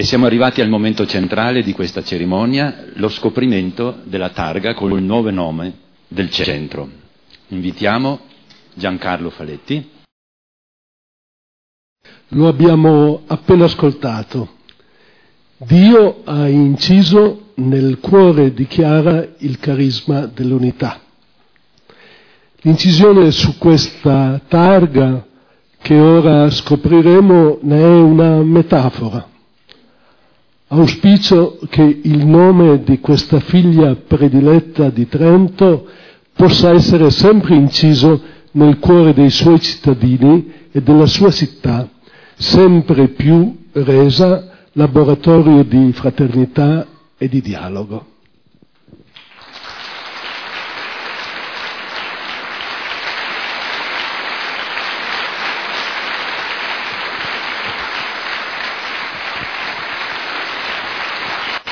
E siamo arrivati al momento centrale di questa cerimonia, lo scoprimento della targa con il nuovo nome del centro. Invitiamo Giancarlo Faletti. Lo abbiamo appena ascoltato. Dio ha inciso nel cuore di Chiara il carisma dell'unità. L'incisione su questa targa che ora scopriremo ne è una metafora. Auspicio che il nome di questa figlia prediletta di Trento possa essere sempre inciso nel cuore dei suoi cittadini e della sua città, sempre più resa laboratorio di fraternità e di dialogo.